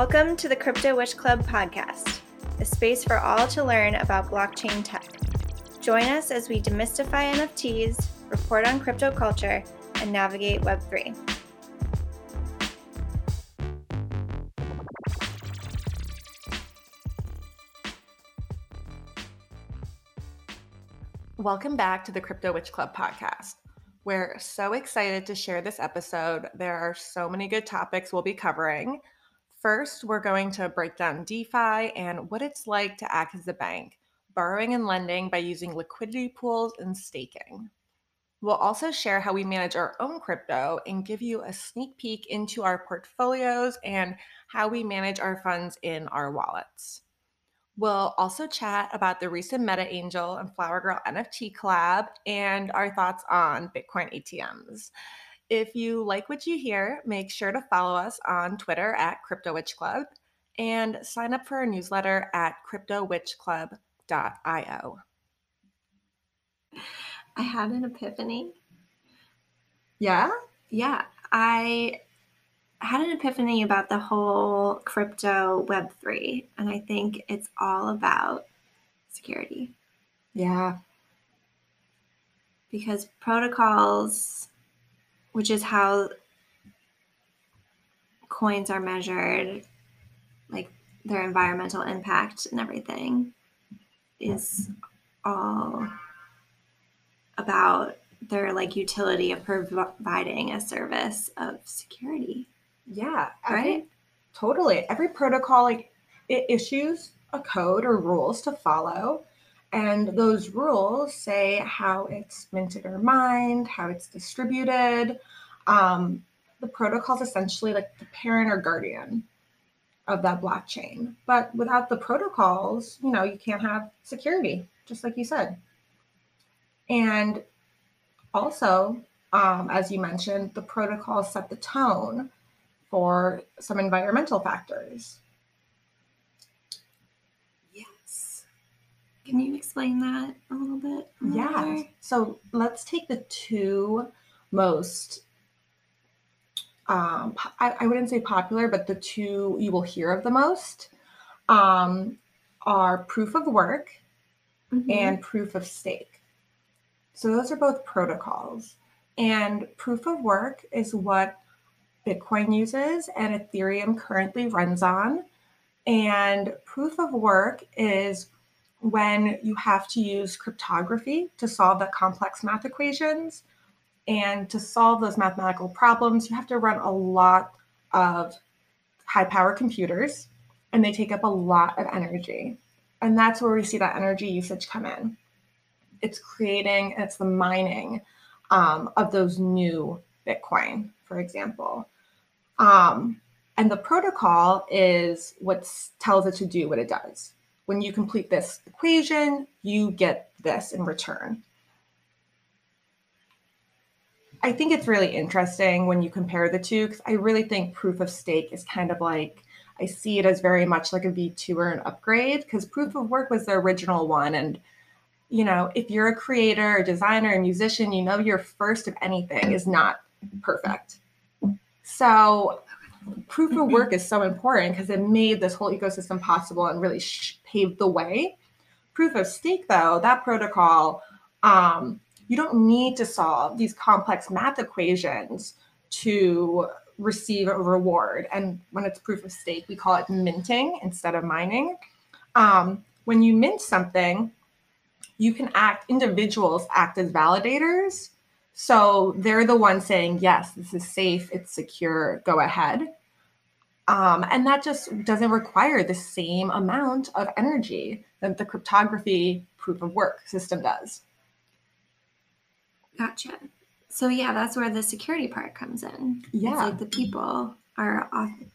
Welcome to the Crypto Witch Club podcast, a space for all to learn about blockchain tech. Join us as we demystify NFTs, report on crypto culture, and navigate Web3. Welcome back to the Crypto Witch Club podcast. We're so excited to share this episode. There are so many good topics we'll be covering. First, we're going to break down DeFi and what it's like to act as a bank, borrowing and lending by using liquidity pools and staking. We'll also share how we manage our own crypto and give you a sneak peek into our portfolios and how we manage our funds in our wallets. We'll also chat about the recent Meta Angel and Flower Girl NFT collab and our thoughts on Bitcoin ATMs. If you like what you hear, make sure to follow us on Twitter at Crypto Witch Club and sign up for our newsletter at cryptowitchclub.io. I had an epiphany. Yeah? Yeah, I had an epiphany about the whole crypto Web3, and I think it's all about security. Yeah. Because protocols, which is how coins are measured, like their environmental impact and everything, is all about their utility of providing a service of security. Yeah. Right? Totally. Every protocol, it issues a code or rules to follow. And those rules say how it's minted or mined, how it's distributed. The protocol is essentially like the parent or guardian of that blockchain. But without the protocols, you can't have security, just like you said. And also, as you mentioned, the protocols set the tone for some environmental factors. Yes. Can you explain that a little bit? Yeah. So let's take the two most, I wouldn't say popular, but the two you will hear of the most are proof of work and proof of stake. So those are both protocols. And proof of work is what Bitcoin uses and Ethereum currently runs on. And proof of work is when you have to use cryptography to solve the complex math equations. And to solve those mathematical problems, you have to run a lot of high power computers, and they take up a lot of energy. And that's where we see that energy usage come in. It's the mining of those new Bitcoin, for example. And the protocol is what tells it to do what it does. When you complete this equation, you get this in return. I think it's really interesting when you compare the two, because I really think proof of stake is kind of like, I see it as very much like a V2 or an upgrade, because proof of work was the original one. And, if you're a creator, a designer, a musician, your first of anything is not perfect. So proof of work is so important because it made this whole ecosystem possible and really paved the way. Proof of stake, though, that protocol, you don't need to solve these complex math equations to receive a reward. And when it's proof of stake, we call it minting instead of mining. When you mint something, individuals act as validators. So they're the ones saying, yes, this is safe, it's secure, go ahead. And that just doesn't require the same amount of energy that the cryptography proof of work system does. Gotcha. So yeah, that's where the security part comes in. Yeah. It's like the people are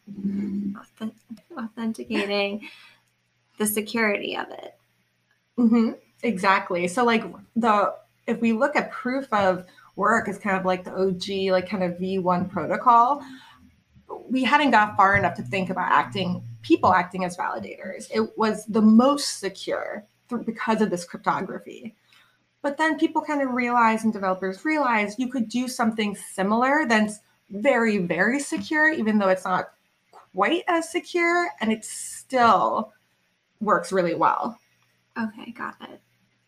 authenticating the security of it. Mm-hmm. Exactly. So if we look at proof of work as kind of like the OG, like kind of V1 protocol, we hadn't got far enough to think about people acting as validators. It was the most secure because of this cryptography. But then people kind of realized, and developers realized, you could do something similar that's very, very secure, even though it's not quite as secure, and it still works really well. Okay, got it.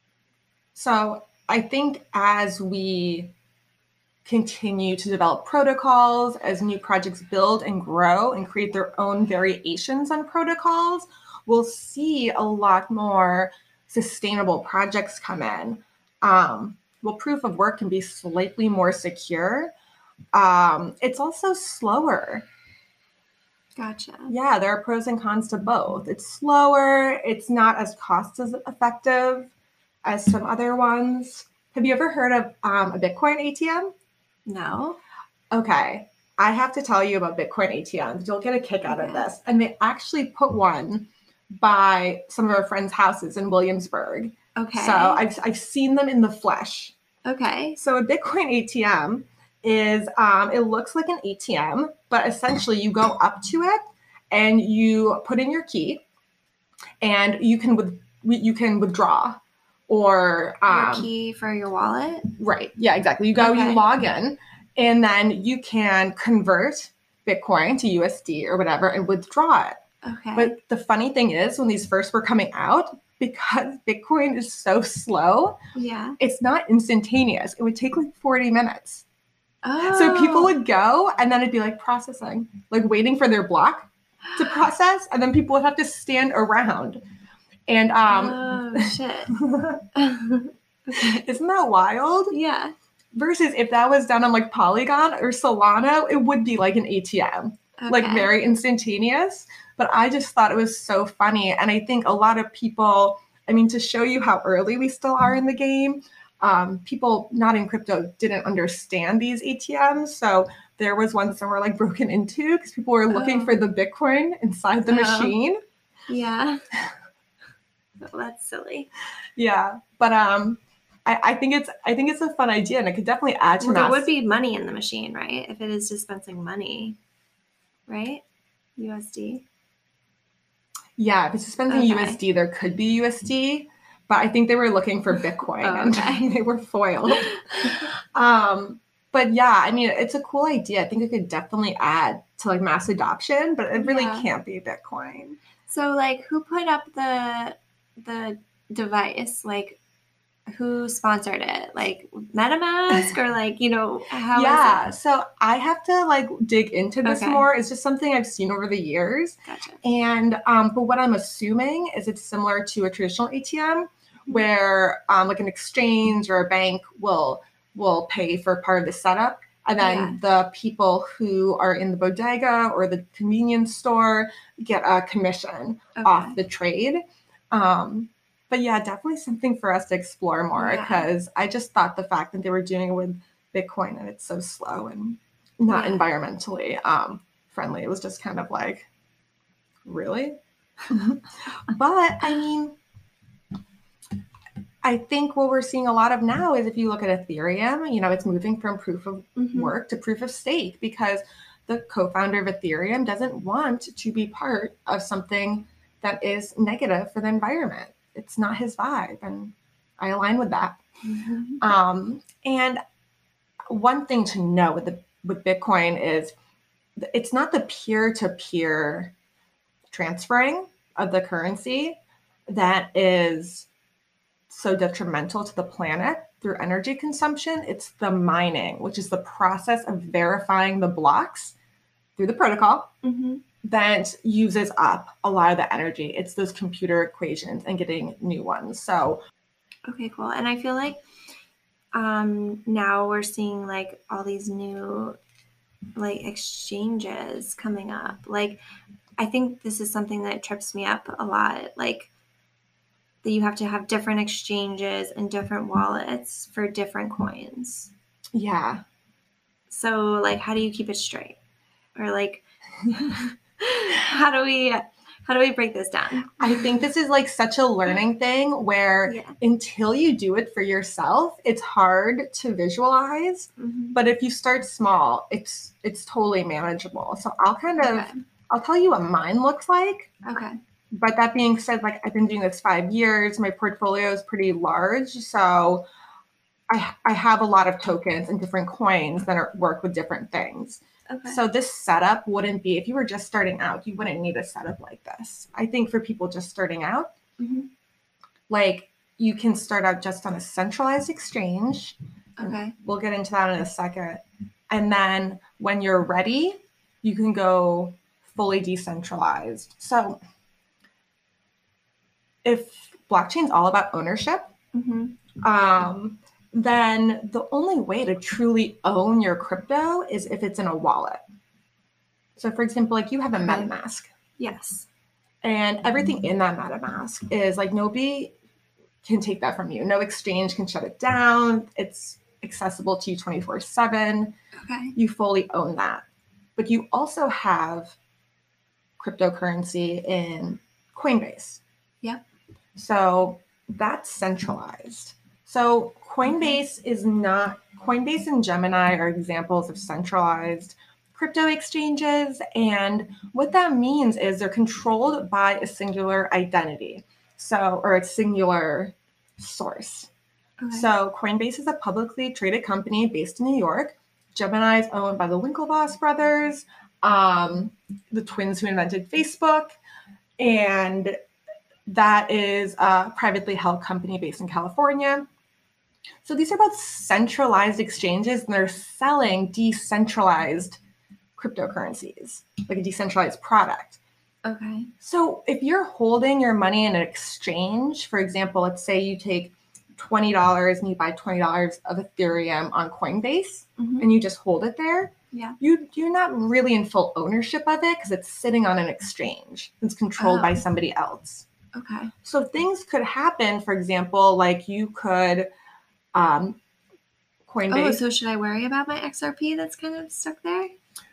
So I think as we continue to develop protocols, as new projects build and grow and create their own variations on protocols, we'll see a lot more sustainable projects come in. Well, proof of work can be slightly more secure. It's also slower. Gotcha. Yeah, there are pros and cons to both. It's slower. It's not as cost effective as some other ones. Have you ever heard of a Bitcoin ATM? No. Okay. I have to tell you about Bitcoin ATMs. You'll get a kick out of this. And they actually put one by some of our friends' houses in Williamsburg. Okay. So I've seen them in the flesh. Okay. So a Bitcoin ATM is, it looks like an ATM, but essentially you go up to it and you put in your key and you can withdraw or your key for your wallet. Right. Yeah, exactly. You go, you log in, and then you can convert Bitcoin to USD or whatever and withdraw it. Okay. But the funny thing is, when these first were coming out, because Bitcoin is so slow, it's not instantaneous. It would take like 40 minutes. Oh. So people would go and then it'd be like processing, like waiting for their block to process, and then people would have to stand around. And oh shit. Isn't that wild? Yeah. Versus if that was done on like Polygon or Solana, it would be like an ATM, like very instantaneous. But I just thought it was so funny. And I think a lot of people, I mean, to show you how early we still are in the game, people not in crypto didn't understand these ATMs. So there was one somewhere like broken into because people were looking for the Bitcoin inside the machine. Yeah. Oh, that's silly. Yeah. But I think it's a fun idea, and it could definitely add to there would be money in the machine, right? If it is dispensing money, right? USD. Yeah, if it's dispensing USD, there could be USD, but I think they were looking for Bitcoin and they were foiled. But yeah, I mean, it's a cool idea. I think it could definitely add to like mass adoption, but it really can't be Bitcoin. So like, who put up the device? Like, who sponsored it? Like MetaMask or like, how is it? So I have to like dig into this more. It's just something I've seen over the years. Gotcha. And but what I'm assuming is it's similar to a traditional ATM where like an exchange or a bank will pay for part of the setup. And then the people who are in the bodega or the convenience store get a commission off the trade. But yeah, definitely something for us to explore more because I just thought the fact that they were doing it with Bitcoin and it's so slow and not environmentally friendly, it was just kind of like, really? But I mean, I think what we're seeing a lot of now is if you look at Ethereum, it's moving from proof of work to proof of stake because the co-founder of Ethereum doesn't want to be part of something that is negative for the environment. It's not his vibe, and I align with that. And one thing to know with Bitcoin is it's not the peer-to-peer transferring of the currency that is so detrimental to the planet through energy consumption. It's the mining, which is the process of verifying the blocks through the protocol that uses up a lot of the energy. It's those computer equations and getting new ones. So, okay, cool. And I feel like now we're seeing like all these new like exchanges coming up. Like, I think this is something that trips me up a lot. Like that you have to have different exchanges and different wallets for different coins. Yeah. So like, how do you keep it straight? Or like, how do we break this down? I think this is like such a learning thing where until you do it for yourself, it's hard to visualize. But if you start small, it's totally manageable. So I'll tell you what mine looks like. Okay. But that being said, like I've been doing this 5 years. My portfolio is pretty large. So I have a lot of tokens and different coins that work with different things. Okay. So this setup wouldn't be, if you were just starting out, you wouldn't need a setup like this. I think for people just starting out, like you can start out just on a centralized exchange. Okay. We'll get into that in a second. And then when you're ready, you can go fully decentralized. So if blockchain's all about ownership, then the only way to truly own your crypto is if it's in a wallet. So for example, like you have a MetaMask. Yes. And everything in that MetaMask is like nobody can take that from you. No exchange can shut it down. It's accessible to you 24/7. Okay. You fully own that. But you also have cryptocurrency in Coinbase. Yep. So that's centralized. So Coinbase Coinbase and Gemini are examples of centralized crypto exchanges. And what that means is they're controlled by a singular identity. Or a singular source. Okay. So Coinbase is a publicly traded company based in New York. Gemini is owned by the Winklevoss brothers, the twins who invented Facebook. And that is a privately held company based in California. So these are both centralized exchanges, and they're selling decentralized cryptocurrencies, like a decentralized product. Okay. So if you're holding your money in an exchange, for example, let's say you take $20 and you buy $20 of Ethereum on Coinbase and you just hold it there, you're not really in full ownership of it because it's sitting on an exchange. It's controlled by somebody else. Okay. So things could happen, for example, like you could Coinbase. Oh, so should I worry about my XRP that's kind of stuck there?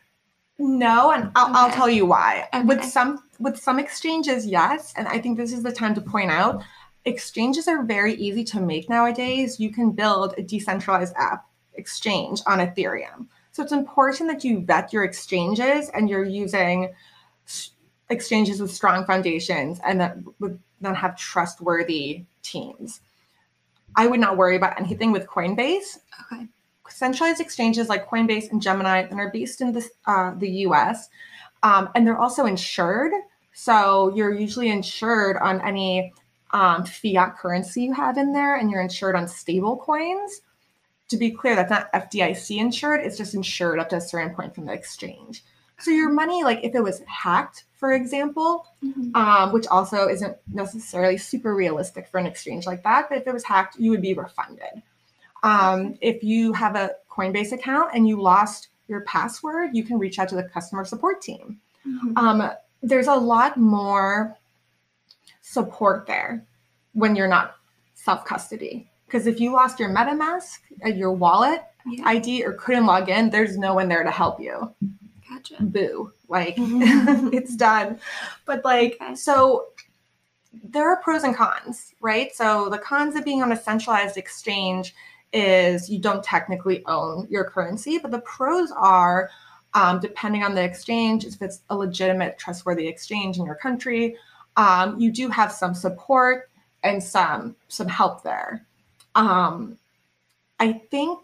No, and I'll tell you why. Okay. With some exchanges, yes, and I think this is the time to point out, exchanges are very easy to make nowadays. You can build a decentralized app exchange on Ethereum. So it's important that you vet your exchanges and you're using exchanges with strong foundations and that have trustworthy teams. I would not worry about anything with Coinbase. Okay. Centralized exchanges like Coinbase and Gemini and are based in the US, and they're also insured. So you're usually insured on any fiat currency you have in there, and you're insured on stable coins. To be clear, that's not FDIC insured. It's just insured up to a certain point from the exchange. So your money, like if it was hacked, for example, which also isn't necessarily super realistic for an exchange like that, but if it was hacked, you would be refunded. If you have a Coinbase account and you lost your password, you can reach out to the customer support team. There's a lot more support there when you're not self-custody. Because if you lost your MetaMask, your wallet ID, or couldn't log in, there's no one there to help you. Gotcha. Boo. Like, it's done. But so there are pros and cons, right? So the cons of being on a centralized exchange is you don't technically own your currency, but the pros are, depending on the exchange, if it's a legitimate, trustworthy exchange in your country, you do have some support and some help there. I think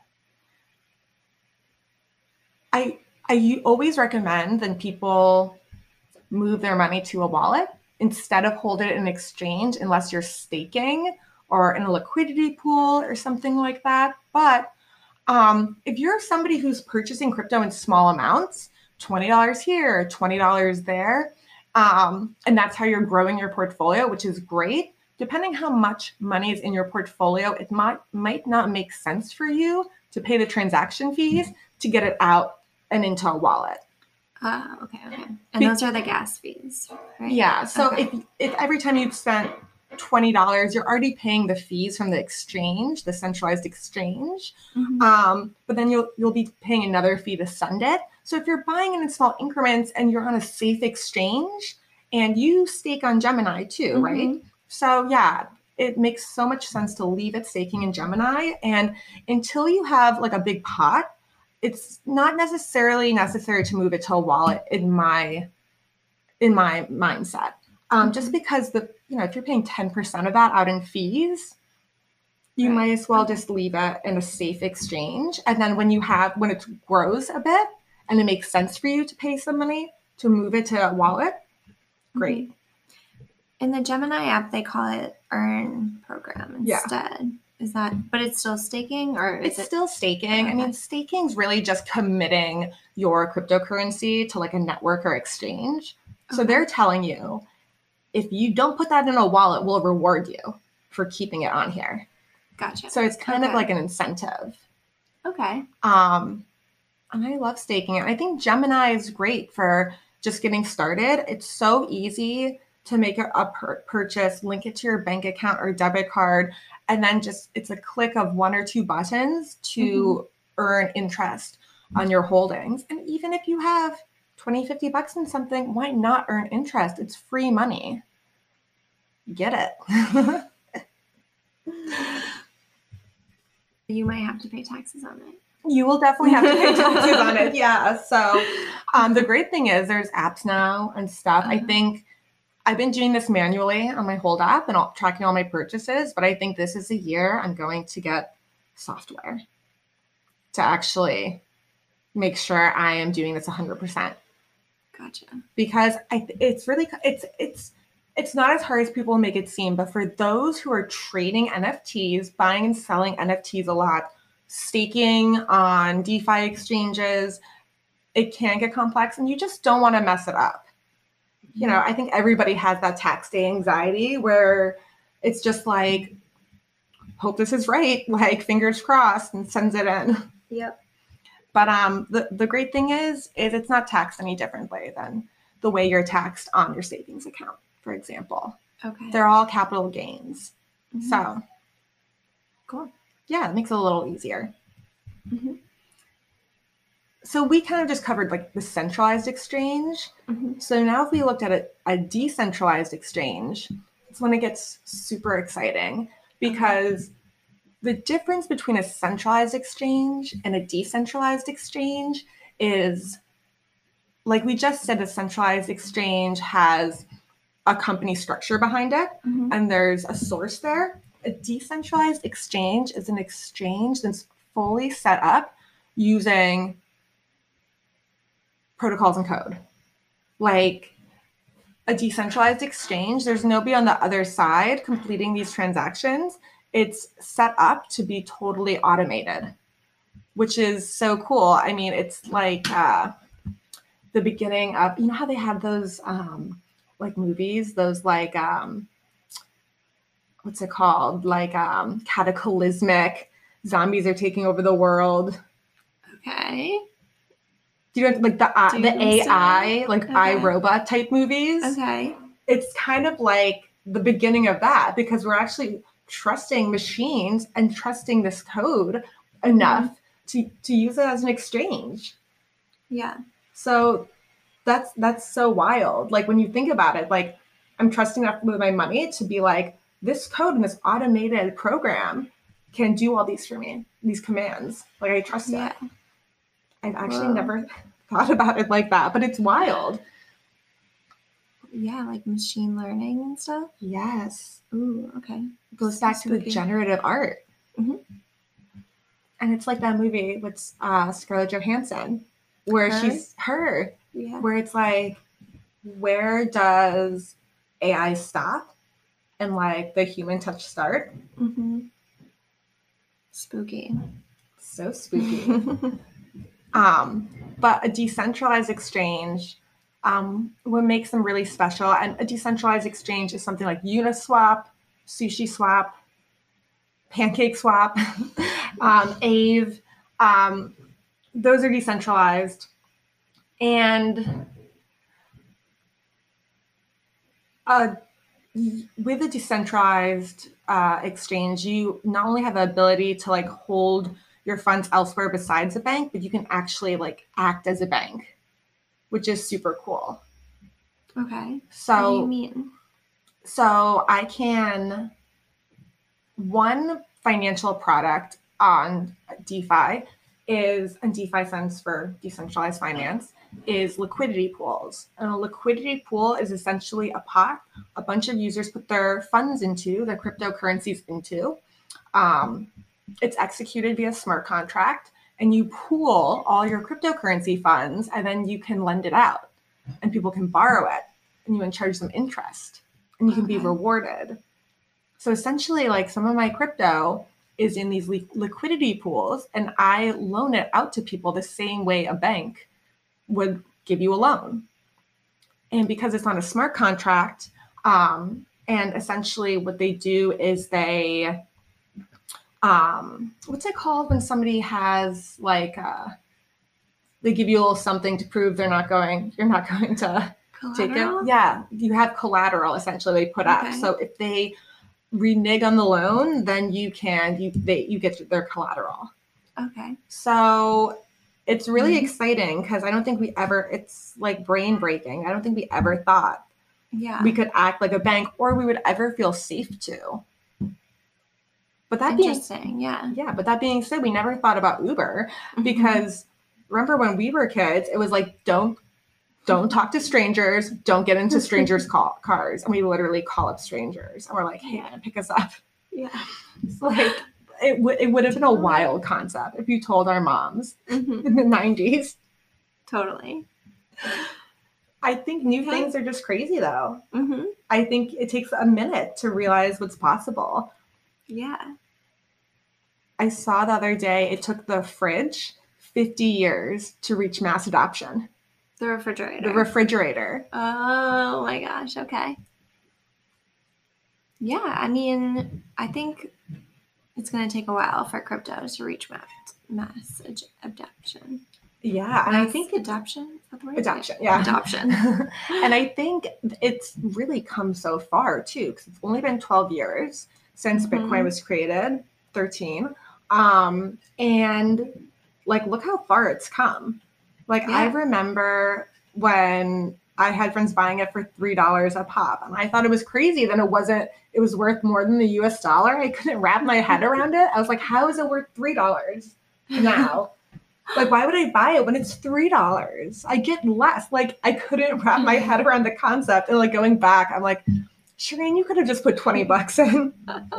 I always recommend that people move their money to a wallet instead of hold it in an exchange unless you're staking or in a liquidity pool or something like that. But if you're somebody who's purchasing crypto in small amounts, $20 here, $20 there, and that's how you're growing your portfolio, which is great. Depending how much money is in your portfolio, it might not make sense for you to pay the transaction fees to get it out and into a wallet. Okay. And those are the gas fees, right? Yeah. So if every time you've spent $20, you're already paying the fees from the exchange, the centralized exchange. But then you'll be paying another fee to send it. So if you're buying it in small increments and you're on a safe exchange and you stake on Gemini too, right? So yeah, it makes so much sense to leave it staking in Gemini. And until you have like a big pot, it's not necessarily necessary to move it to a wallet in my mindset. Just because if you're paying 10% of that out in fees, you might as well just leave it in a safe exchange. And then when it grows a bit and it makes sense for you to pay some money to move it to a wallet, great. In the Gemini app, they call it Earn Program instead. Yeah. Is that, but it's still staking, or it's still staking? Okay. I mean, staking is really just committing your cryptocurrency to like a network or exchange. So they're telling you, if you don't put that in a wallet, we'll reward you for keeping it on here. Gotcha. So it's kind of like an incentive. Okay. And I love staking. I think Gemini is great for just getting started. It's so easy to make a purchase, link it to your bank account or debit card, and then it's a click of one or two buttons to earn interest on your holdings. And even if you have $20-$50 in something, why not earn interest? It's free money. Get it. You might have to pay taxes on it. You will definitely have to pay taxes on it. Yeah. So the great thing is there's apps now and stuff. I think I've been doing this manually on my Hold app and tracking all my purchases, but I think this is a year I'm going to get software to actually make sure I am doing this 100%. Gotcha. Because it's not as hard as people make it seem, but for those who are trading NFTs, buying and selling NFTs a lot, staking on DeFi exchanges, it can get complex and you just don't want to mess it up. You know, I think everybody has that tax day anxiety where it's just like, hope this is right, like fingers crossed, and sends it in. Yep. But the great thing is it's not taxed any differently than the way you're taxed on your savings account, for example. Okay. They're all capital gains. So, cool. Yeah, it makes it a little easier. So we kind of just covered like the centralized exchange. So now if we looked at a decentralized exchange, it's when it gets super exciting, because the difference between a centralized exchange and a decentralized exchange is, like we just said, a centralized exchange has a company structure behind it and there's a source there. A decentralized exchange is an exchange that's fully set up using protocols and code. Like a decentralized exchange, there's nobody on the other side completing these transactions. It's set up to be totally automated, which is so cool. I mean, it's like the beginning of, you know how they had those like movies, those like, what's it called? Like cataclysmic zombies are taking over the world. Okay. Do you know, like the AI, like iRobot type movies? Okay. It's kind of like the beginning of that, because we're actually trusting machines and trusting this code enough to use it as an exchange. Yeah. So that's so wild. Like when you think about it, like I'm trusting enough with my money to be like, this code in this automated program can do all these for me, these commands. Like I trust it. I've actually never thought about it like that, but it's wild. Yeah, like machine learning and stuff? Yes. Ooh, okay. It goes back to the generative art. And it's like that movie with Scarlett Johansson, where she's her. Yeah. Where it's like, where does AI stop and like the human touch start? Spooky. So spooky. But a decentralized exchange, what makes them really special, and a decentralized exchange is something like Uniswap, SushiSwap, PancakeSwap, Aave. Those are decentralized. And with a decentralized exchange, you not only have the ability to like hold your funds elsewhere besides a bank, but you can actually like act as a bank, which is super cool. Okay. So what do you mean? So I can, one financial product on DeFi is, and DeFi stands for decentralized finance, is liquidity pools. And a liquidity pool is essentially a pot a bunch of users put their funds into, their cryptocurrencies into. It's executed via smart contract, and you pool all your cryptocurrency funds, and then you can lend it out, and people can borrow it, and you can charge them interest, and you can be rewarded. So essentially, like, some of my crypto is in these liquidity pools, and I loan it out to people the same way a bank would give you a loan. And because it's on a smart contract, and essentially what they do is they, what's it called when somebody has like, they give you a little something to prove you're not going to take it. Yeah, you have collateral essentially they put up. So if they renege on the loan, then you get their collateral. Okay. So it's really exciting because I don't think it's like brain breaking. I don't think we ever thought we could act like a bank or we would ever feel safe to. But that being said, we never thought about Uber because remember when we were kids, it was like, don't talk to strangers, don't get into strangers' cars. And we literally call up strangers and we're like, hey, pick us up. Yeah. It's like, it would have been a wild concept if you told our moms in the 90s. Totally. I think new things are just crazy though. I think it takes a minute to realize what's possible. Yeah. I saw the other day, it took the fridge 50 years to reach mass adoption. The refrigerator. The refrigerator. Oh my gosh. Okay. Yeah. I mean, I think it's going to take a while for crypto to reach mass adoption. Yeah. And I think adoption. Adoption. Yeah. Adoption. And I think it's really come so far too, because it's only been 12 years since Bitcoin was created, 13. And like, look how far it's come. Like, I remember when I had friends buying it for $3 a pop, and I thought it was crazy that it was worth more than the US dollar. I couldn't wrap my head around it. I was like, how is it worth $3 now? Like, why would I buy it when it's $3? I get less. Like, I couldn't wrap my head around the concept. And like, going back, I'm like, Shireen, you could have just put $20 in.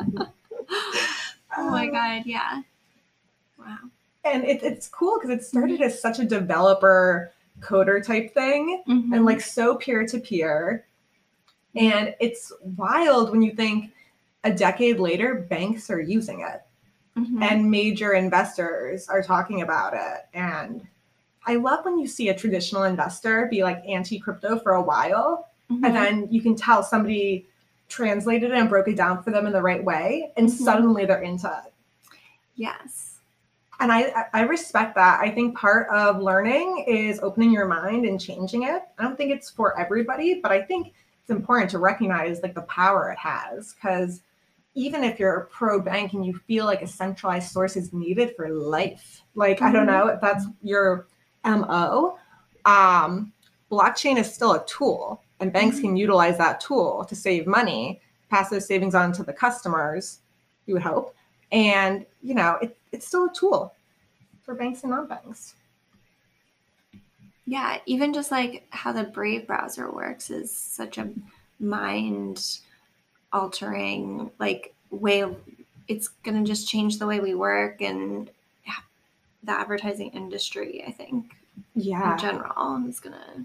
Oh my God. Yeah. Wow. And it's cool because it started as such a developer coder type thing and like so peer-to-peer. And it's wild when you think a decade later, banks are using it and major investors are talking about it. And I love when you see a traditional investor be like anti-crypto for a while and then you can tell somebody translated it and broke it down for them in the right way and suddenly they're into it. Yes. And I respect that. I think part of learning is opening your mind and changing it. I don't think it's for everybody, but I think it's important to recognize like the power it has. Because even if you're a pro bank and you feel like a centralized source is needed for life, like, I don't know if that's your MO, blockchain is still a tool and banks can utilize that tool to save money, pass those savings on to the customers, you would hope. And, you know, it's still a tool for banks and non-banks. Yeah, even just like how the Brave browser works is such a mind-altering like way of, it's going to just change the way we work and the advertising industry, I think. Yeah. In general, is going to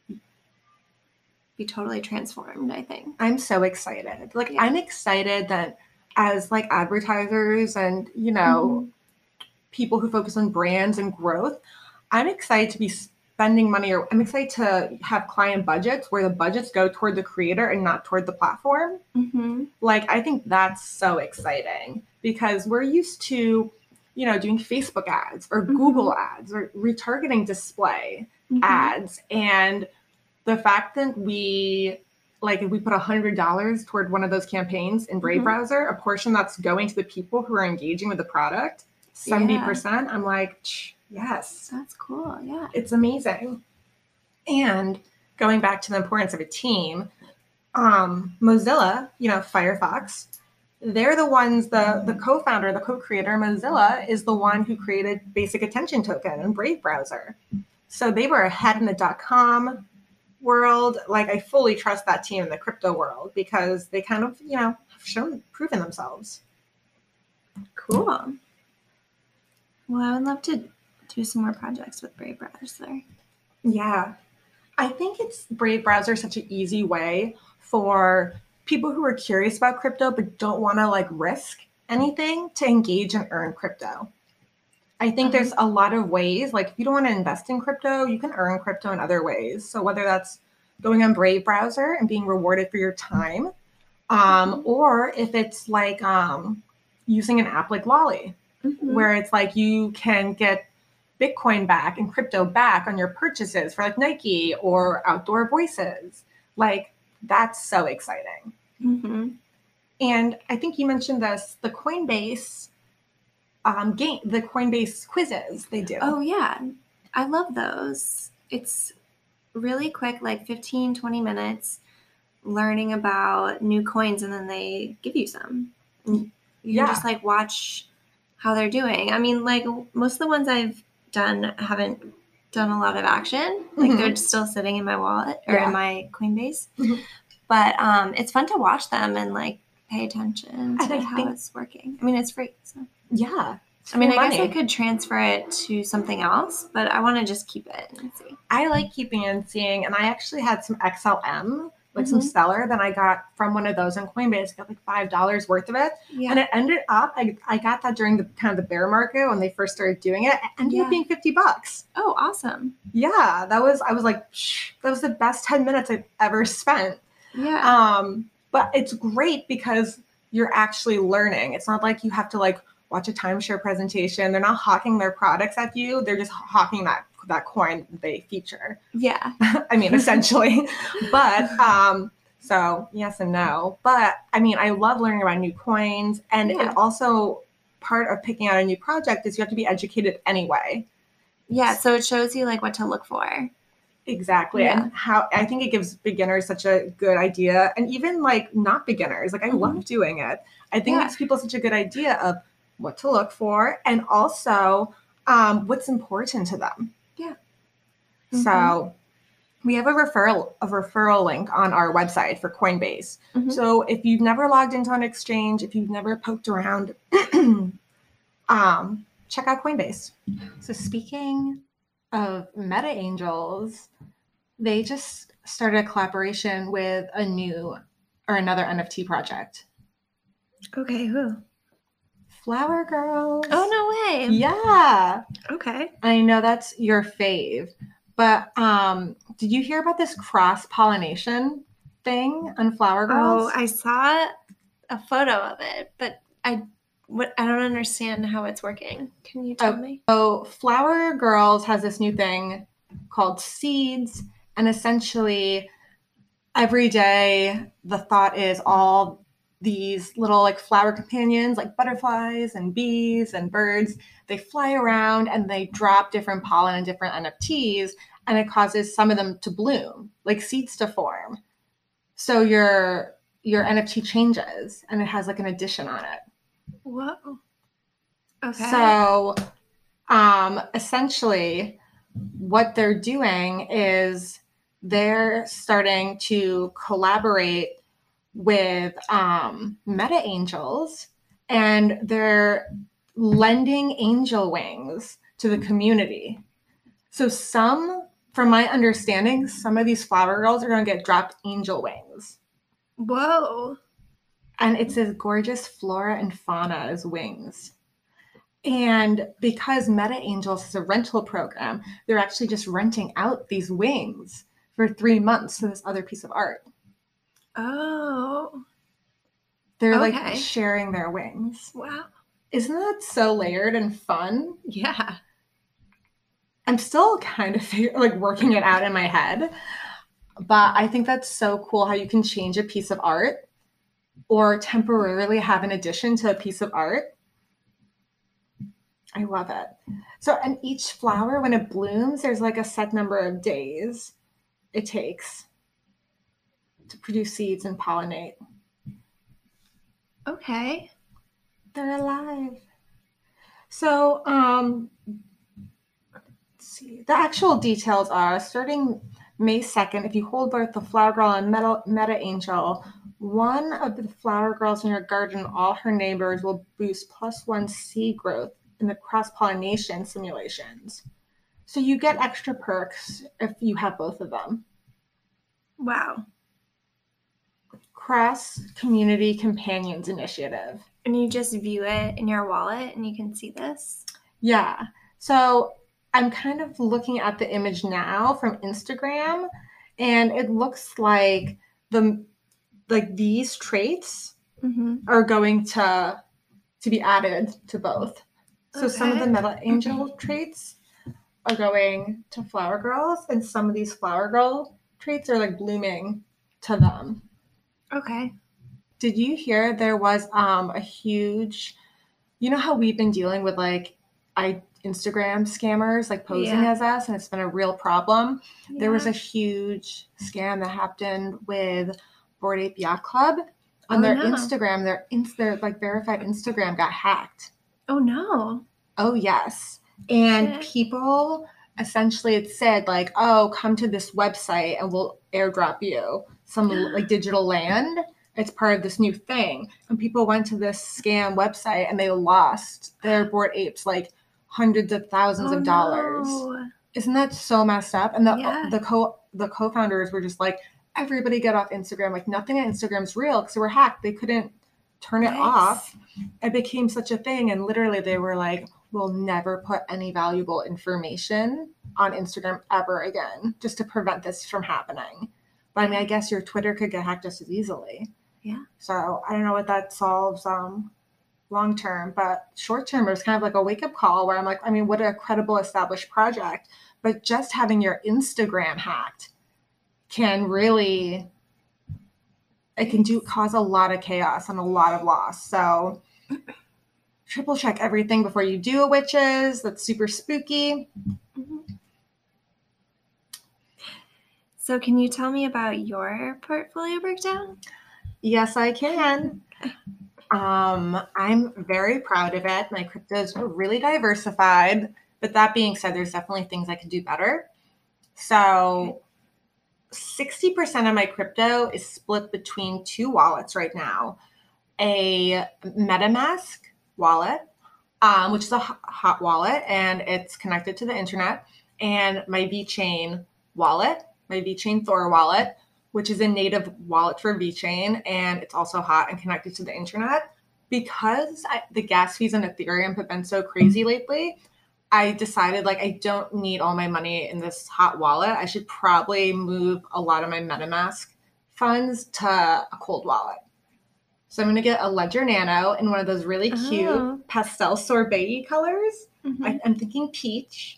be totally transformed, I think. I'm so excited. Like, I'm excited that as like advertisers and, you know, people who focus on brands and growth, I'm excited to be spending money, or I'm excited to have client budgets where the budgets go toward the creator and not toward the platform. Like, I think that's so exciting because we're used to, you know, doing Facebook ads or Google ads or retargeting display ads. And the fact that if we put $100 toward one of those campaigns in Brave browser, a portion that's going to the people who are engaging with the product, 70%, I'm like, yes. That's cool. Yeah. It's amazing. And going back to the importance of a team, Mozilla, you know, Firefox, they're the ones, the co-founder, the co-creator, Mozilla is the one who created Basic Attention Token and Brave browser. So they were ahead in the .com world. Like, I fully trust that team in the crypto world because they kind of, you know, have proven themselves. Cool. Well, I would love to do some more projects with Brave Browser. Yeah. I think Brave Browser is such an easy way for people who are curious about crypto but don't want to like risk anything to engage and earn crypto. I think there's a lot of ways, like if you don't want to invest in crypto, you can earn crypto in other ways. So whether that's going on Brave Browser and being rewarded for your time, or if it's like using an app like Lolly, where it's like you can get Bitcoin back and crypto back on your purchases for like Nike or Outdoor Voices. Like that's so exciting. And I think you mentioned this, the Coinbase the Coinbase quizzes they do. Oh yeah, I love those. It's really quick, like 15, 20 minutes learning about new coins, and then they give you some. You can just like watch how they're doing. I mean, like most of the ones I've done haven't done a lot of action. Like they're still sitting in my wallet or in my Coinbase. But it's fun to watch them and like pay attention to how it's working. I mean, it's free. So. Yeah. I mean, I guess I could transfer it to something else, but I want to just keep it and see. I like keeping and seeing, and I actually had some XLM, like some Stellar that I got from one of those on Coinbase. I got like $5 worth of it. Yeah. And it ended up, I got that during the kind of the bear market when they first started doing it. It ended up being $50. Oh, awesome. Yeah, I was like, that was the best 10 minutes I've ever spent. Yeah. But it's great because you're actually learning. It's not like you have to like watch a timeshare presentation. They're not hawking their products at you. They're just hawking that coin they feature. Yeah. I mean, essentially. But so yes and no. But I mean, I love learning about new coins. And it also, part of picking out a new project is you have to be educated anyway. Yeah. So it shows you like what to look for. Exactly. Yeah. And how I think it gives beginners such a good idea. And even like not beginners, like I love doing it. I think it gives people such a good idea of what to look for and also what's important to them. Yeah. So we have a referral link on our website for Coinbase. So if you've never logged into an exchange, if you've never poked around, check out Coinbase. So speaking of Meta Angels, they just started a collaboration with another NFT project. Okay, who? Flower Girls. Oh, no way. Yeah. Okay. I know that's your fave. But did you hear about this cross-pollination thing on Flower Girls? Oh, I saw a photo of it, but I don't understand how it's working. Can you tell me? So Flower Girls has this new thing called Seeds, and essentially every day the thought is all these little like flower companions like butterflies and bees and birds, they fly around and they drop different pollen and different NFTs, and it causes some of them to bloom, like seeds to form. So your NFT changes and it has like an addition on it. Whoa. Okay. So essentially what they're doing is they're starting to collaborate with Meta Angels, and they're lending angel wings to the community. So from my understanding, some of these Flower Girls are going to get dropped angel wings. Whoa. And it's as gorgeous flora and fauna as wings. And because Meta Angels is a rental program, they're actually just renting out these wings for 3 months to this other piece of art. Oh. They're like sharing their wings. Wow. Isn't that so layered and fun? Yeah. I'm still kind of working it out in my head. But I think that's so cool how you can change a piece of art or temporarily have an addition to a piece of art. I love it. So, and each flower, when it blooms, there's like a set number of days it takes to produce seeds and pollinate. Okay. They're alive. So, let's see. The actual details are starting May 2nd, if you hold both the Flower Girl and Meta Angel one of the flower girls in your garden, all her neighbors will boost +1 seed growth in the cross-pollination simulations. So you get extra perks if you have both of them. Wow. Cross Community Companions Initiative. And you just view it in your wallet and you can see this? Yeah. So I'm kind of looking at the image now from Instagram, and it looks like these traits are going to be added to both. So some of the Metal Angel traits are going to Flower Girls, and some of these Flower Girl traits are like blooming to them. Okay. Did you hear there was a huge, you know how we've been dealing with like Instagram scammers like posing as us, and it's been a real problem. Yeah. There was a huge scam that happened with Bored Ape Yacht Club. On their Instagram, their like verified Instagram got hacked. Oh no. Oh yes. And people essentially, it said like, oh, come to this website and we'll airdrop you some like digital land. It's part of this new thing. And people went to this scam website and they lost their Bored Apes like hundreds of thousands of dollars. No. Isn't that so messed up? And the co-founders were just like, everybody get off Instagram. Like nothing on Instagram's real because they were hacked. They couldn't turn it off. It became such a thing. And literally they were like, we'll never put any valuable information on Instagram ever again, just to prevent this from happening. But I mean, I guess your Twitter could get hacked just as easily. Yeah. So I don't know what that solves long term, but short term, it was kind of like a wake up call where I'm like, I mean, what a credible established project, but just having your Instagram hacked can really, it can cause a lot of chaos and a lot of loss. So triple check everything before you do a witches. That's super spooky. Mm-hmm. So can you tell me about your portfolio breakdown? Yes, I can. I'm very proud of it. My cryptos are really diversified, but that being said, there's definitely things I could do better. So 60% of my crypto is split between two wallets right now. A MetaMask wallet, which is a hot wallet, and it's connected to the internet, and my VeChain wallet, my VeChain Thor wallet, which is a native wallet for VeChain, and it's also hot and connected to the internet. Because the gas fees on Ethereum have been so crazy lately, I decided like I don't need all my money in this hot wallet. I should probably move a lot of my MetaMask funds to a cold wallet. So I'm going to get a Ledger Nano in one of those really cute pastel sorbet colors. Mm-hmm. I'm thinking peach.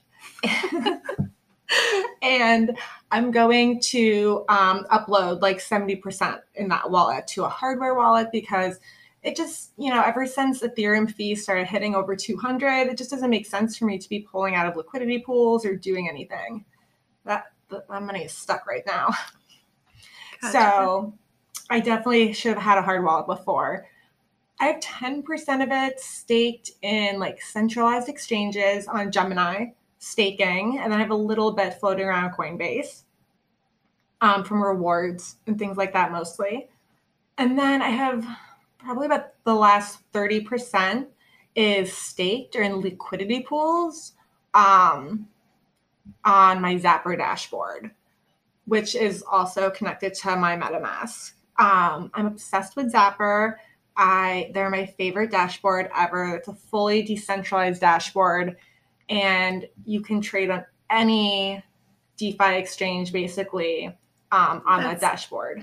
And I'm going to upload like 70% in that wallet to a hardware wallet because it just, ever since Ethereum fees started hitting over 200, it just doesn't make sense for me to be pulling out of liquidity pools or doing anything. That money is stuck right now. Gotcha. So I definitely should have had a hard wallet before. I have 10% of it staked in like centralized exchanges on Gemini staking, and then I have a little bit floating around Coinbase from rewards and things like that mostly. And then I have probably about the last 30% is staked or in liquidity pools on my Zapper dashboard, which is also connected to my MetaMask. I'm obsessed with Zapper. They're my favorite dashboard ever. It's a fully decentralized dashboard, and you can trade on any DeFi exchange basically on that dashboard.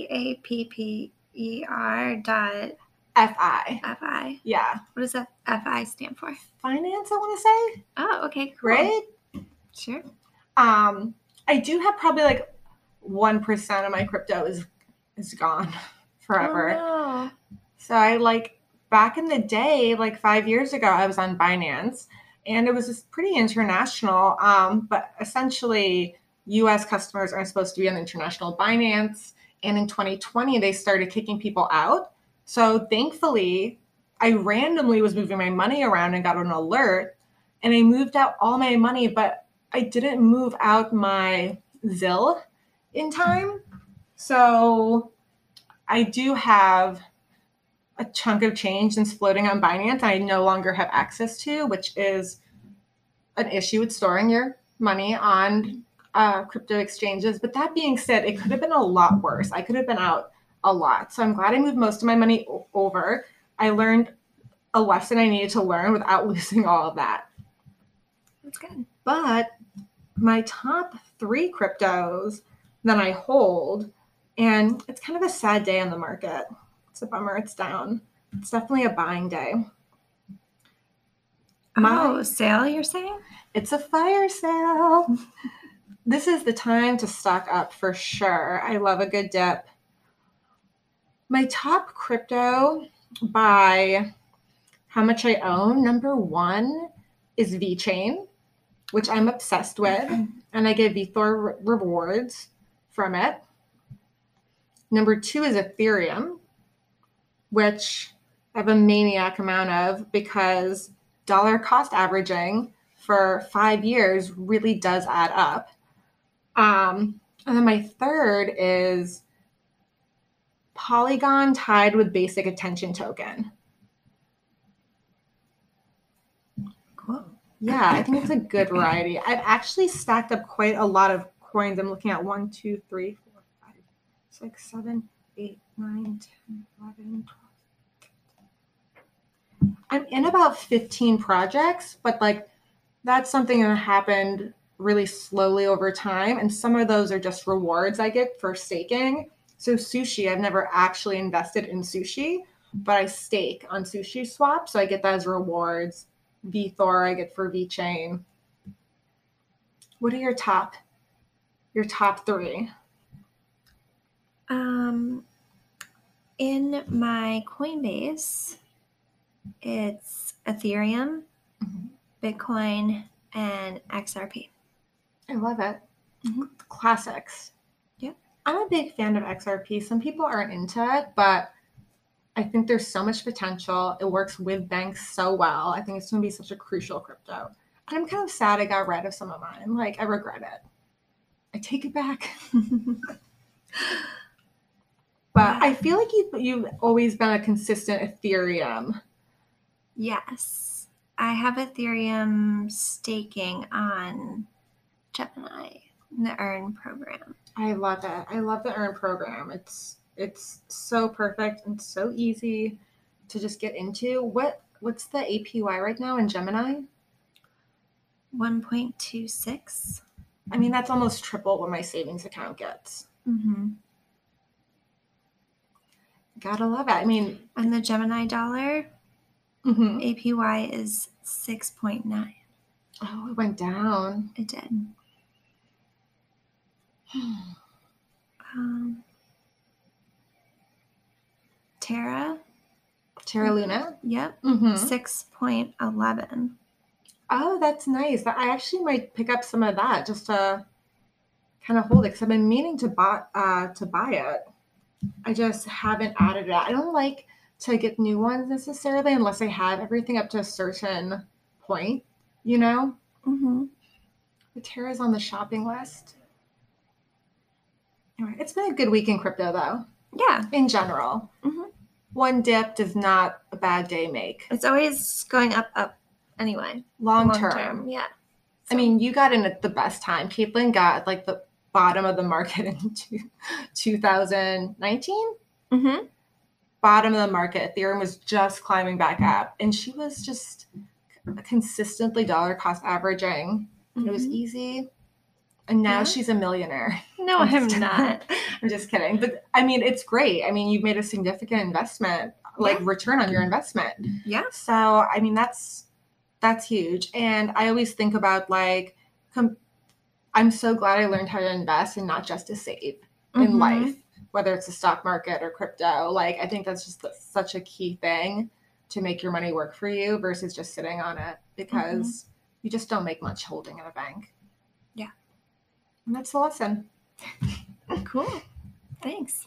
ZAPPER.FI. Yeah. What does that FI stand for? Finance, I want to say. Oh, okay, cool. Right? Sure. I do have probably like 1% of my crypto is gone forever. Oh, no. So I back in the day, like 5 years ago, I was on Binance, and it was just pretty international. But essentially, U.S. customers aren't supposed to be on international Binance. And in 2020, they started kicking people out. So thankfully, I randomly was moving my money around and got an alert, and I moved out all my money, but I didn't move out my ZIL in time. So I do have a chunk of change that's floating on Binance I no longer have access to, which is an issue with storing your money on crypto exchanges. But that being said, it could have been a lot worse. I could have been out a lot. So I'm glad I moved most of my money over. I learned a lesson I needed to learn without losing all of that. That's good. But my top 3 cryptos that I hold, and it's kind of a sad day on the market. It's a bummer it's down. It's definitely a buying day. Sale, you're saying? It's a fire sale. This is the time to stock up for sure. I love a good dip. My top crypto by how much I own, number 1 is VeChain, which I'm obsessed with, and I get VeThor rewards from it. Number 2 is Ethereum, which I have a maniac amount of because dollar cost averaging for 5 years really does add up. And then my 3rd is Polygon tied with Basic Attention Token. Cool. Yeah, I think it's a good variety. I've actually stacked up quite a lot of coins. I'm looking at 1, 2, 3, 4, 5, 6, 7, 8, 9, 10, 11, 12. I'm in about 15 projects, but like that's something that happened really slowly over time. And some of those are just rewards I get for staking. So Sushi, I've never actually invested in Sushi, but I stake on Sushi Swap. So I get that as rewards. VeThor I get for VeChain. What are your top 3? In my Coinbase, it's Ethereum, Bitcoin, and XRP. I love it. Classics. Yep. I'm a big fan of XRP. Some people aren't into it, but I think there's so much potential. It works with banks so well. I think it's going to be such a crucial crypto. And I'm kind of sad I got rid of some of mine. Like, I regret it. I take it back. But I feel like you've always been a consistent Ethereum. Yes. I have Ethereum staking on Gemini in the Earn program. I love it. I love the Earn program. It's so perfect and so easy to just get into. What's the APY right now in Gemini? 1.26. I mean, that's almost triple what my savings account gets. Gotta love it. I mean, and the Gemini dollar APY is 6.9. Oh, it went down. It did. Terra Luna? Yep. 6.11. Oh, that's nice. I actually might pick up some of that just to kind of hold it because I've been meaning to buy it. I just haven't added it. I don't like to get new ones necessarily unless I have everything up to a certain point, you know? The Terra's on the shopping list. Anyway, it's been a good week in crypto though. Yeah. In general. One dip does not a bad day make. It's always going up anyway. Long term. Yeah. So. I mean, you got in at the best time. Caitlin got like the bottom of the market in 2019. Bottom of the market. Ethereum was just climbing back up. And she was just consistently dollar cost averaging. It was easy. And now she's a millionaire. No, I'm not. I'm just kidding. But I mean, it's great. I mean, you've made a significant investment, like return on your investment. Yeah. So, I mean, that's huge. And I always think about like, I'm so glad I learned how to invest and not just to save in life, whether it's the stock market or crypto. Like, I think that's just such a key thing to make your money work for you versus just sitting on it because you just don't make much holding in a bank. Yeah. And that's the lesson. Cool. Thanks.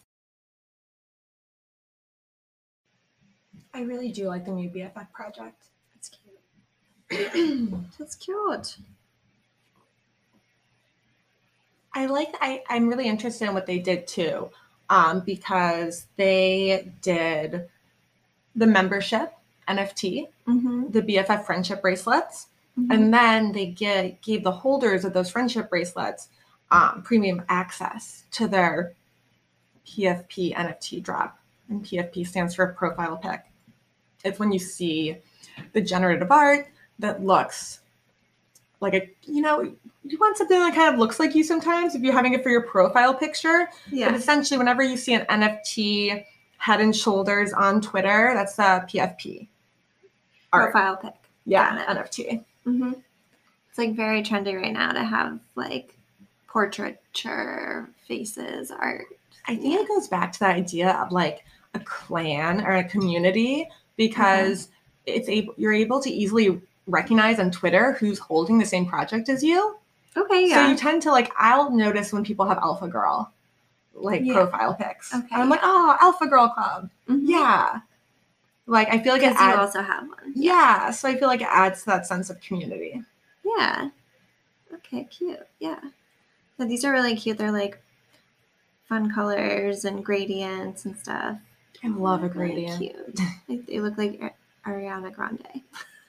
I really do like the new BFF project. That's cute. That's cute. I'm really interested in what they did too. because they did the membership NFT, the BFF friendship bracelets, and then they gave the holders of those friendship bracelets premium access to their PFP NFT drop. And PFP stands for profile pic. It's when you see the generative art that looks like you want something that kind of looks like you sometimes if you're having it for your profile picture. Yeah. But essentially, whenever you see an NFT head and shoulders on Twitter, that's a PFP art. Profile pic. Yeah, NFT. It's like very trendy right now to have like portraiture faces art. I think it goes back to the idea of like a clan or a community, because you're able to easily recognize on Twitter who's holding the same project as you. Okay, yeah. So you tend to like, I'll notice when people have Alpha Girl profile pics. Okay, and I'm like, oh, Alpha Girl Club. Yeah. Like, I feel like it adds, you also have one. Yeah. So I feel like it adds to that sense of community. Yeah. Okay, cute. Yeah. So these are really cute. They're like fun colors and gradients and stuff. I love a gradient. Really cute. Like, they look like Ariana Grande.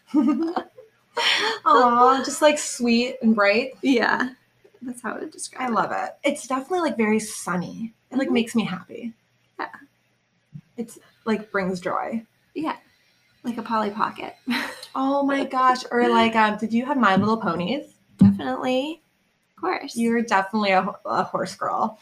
Aw, just like sweet and bright. Yeah. That's how I would describe it. I love it. It's definitely like very sunny. It like makes me happy. Yeah. It's like brings joy. Yeah. Like a Polly Pocket. Oh my gosh. Or like, did you have My Little Ponies? Definitely. Of course. You're definitely a horse girl.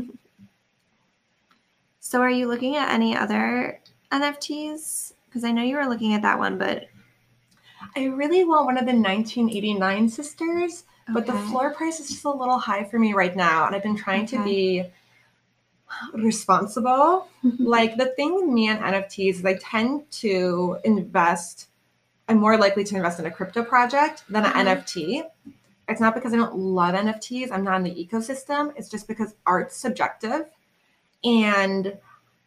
So are you looking at any other NFTs? Because I know you were looking at that one, but I really want one of the 1989 sisters, but the floor price is just a little high for me right now. And I've been trying to be responsible. Like, the thing with me and NFTs is I tend to invest. I'm more likely to invest in a crypto project than an NFT. It's not because I don't love NFTs. I'm not in the ecosystem. It's just because art's subjective. And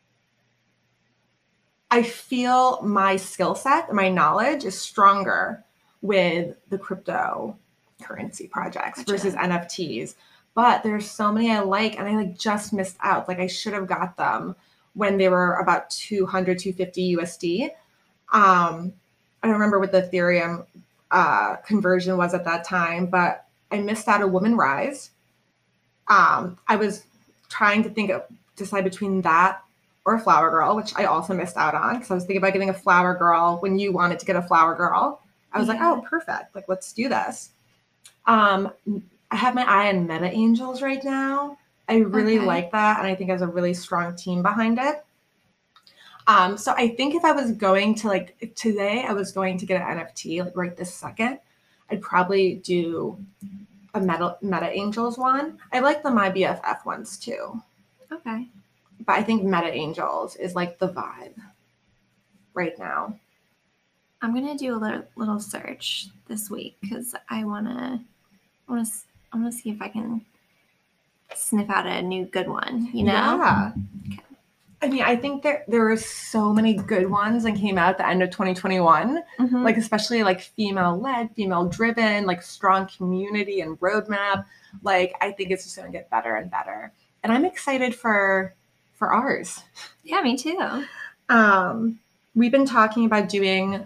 I feel my skill set, my knowledge is stronger with the cryptocurrency projects versus NFTs. But there's so many I like, and I like just missed out. Like, I should have got them when they were about 200, 250 USD. I don't remember what the Ethereum conversion was at that time, but I missed out a Woman Rise. I was trying to decide between that or a Flower Girl, which I also missed out on, because I was thinking about getting a Flower Girl when you wanted to get a Flower Girl. I was like, oh, perfect. Like, let's do this. I have my eye on Meta Angels right now. I really like that, and I think there's a really strong team behind it. So I think if I was going to today, I was going to get an NFT like right this second, I'd probably do a Meta Angels one. I like the My BFF ones too. Okay. But I think Meta Angels is like the vibe right now. I'm gonna do a little search this week because I wanna see if I can sniff out a new good one. You know? Yeah. Okay. I mean, I think there were so many good ones that came out at the end of 2021, like especially like female-led, female-driven, like strong community and roadmap. Like, I think it's just going to get better and better, and I'm excited for ours. Yeah, me too. We've been talking about doing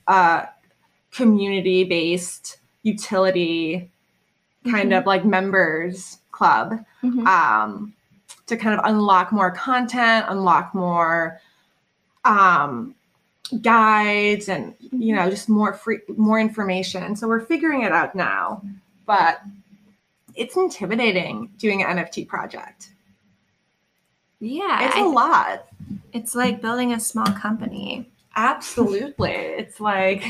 community-based utility kind of like members club. To kind of unlock more content, unlock more guides, and just more information. So we're figuring it out now, but it's intimidating doing an NFT project. Yeah, it's a lot. It's like building a small company. Absolutely, it's like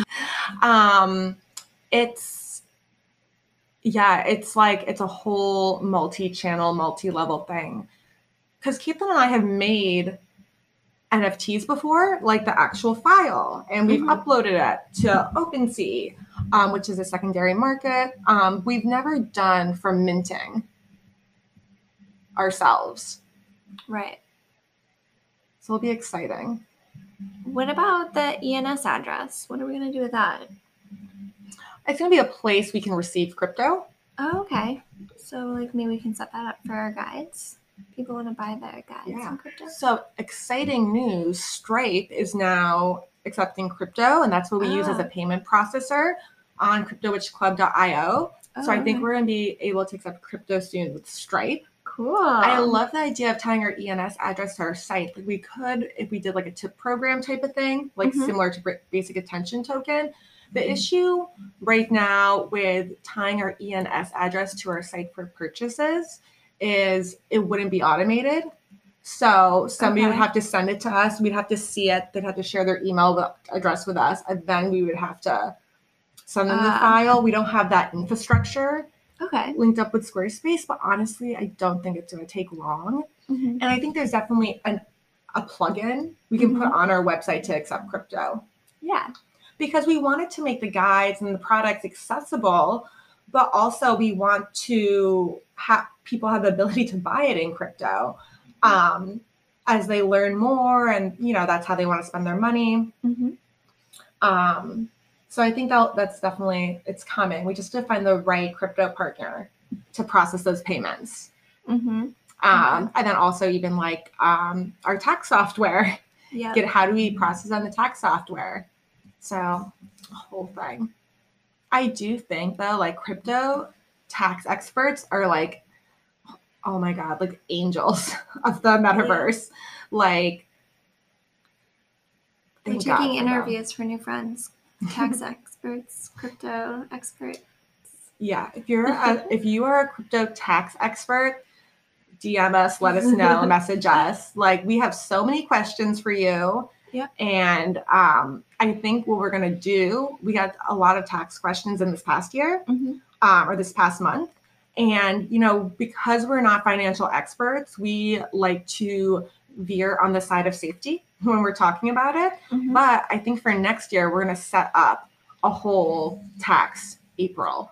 it's a whole multi-channel, multi-level thing. Because Caitlin and I have made NFTs before, like the actual file, and we've uploaded it to OpenSea, which is a secondary market. We've never done for minting ourselves. Right. So it'll be exciting. What about the ENS address? What are we going to do with that? It's going to be a place we can receive crypto. Oh, okay. So, like, maybe we can set that up for our guides. people want to buy their guides on crypto. So exciting news. Stripe is now accepting crypto, and that's what we use as a payment processor on CryptoWitchClub.io. So I think we're going to be able to accept crypto soon with Stripe. Cool. I love the idea of tying our ENS address to our site. Like we could, if we did like a tip program type of thing, like similar to Basic Attention Token. The issue right now with tying our ENS address to our site for purchases is it wouldn't be automated. So somebody would have to send it to us. We'd have to see it. They'd have to share their email address with us. And then we would have to send them the file. We don't have that infrastructure linked up with Squarespace. But honestly, I don't think it's going to take long. And I think there's definitely a plugin we can put on our website to accept crypto. Yeah. Because we wanted to make the guides and the products accessible, but also we want to have people have the ability to buy it in crypto as they learn more, and that's how they want to spend their money. So I think that's definitely, it's coming. We just have to find the right crypto partner to process those payments. And then also even like our tax software. How do we process on the tax software? So a whole thing. I do think though, like crypto tax experts are like, oh my God, like angels of the metaverse. Like they're taking interviews for new friends, tax experts, crypto experts. Yeah. If you are a crypto tax expert, DM us, let us know, message us. Like we have so many questions for you. And I think what we're going to do, we got a lot of tax questions in this past year or this past month. And, because we're not financial experts, we like to veer on the side of safety when we're talking about it. But I think for next year, we're going to set up a whole tax April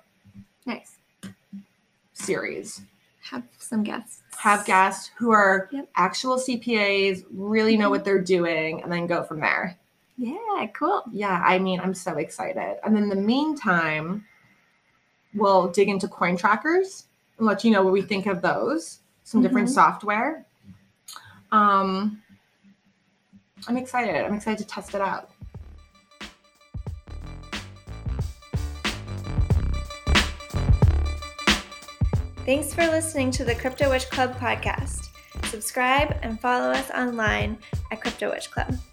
series. Have some guests. Have guests who are actual CPAs, really know what they're doing, and then go from there. Yeah, cool. Yeah, I mean, I'm so excited. And in the meantime, we'll dig into coin trackers and let you know what we think of those, some different software. I'm excited. I'm excited to test it out. Thanks for listening to the Crypto Witch Club podcast. Subscribe and follow us online at Crypto Witch Club.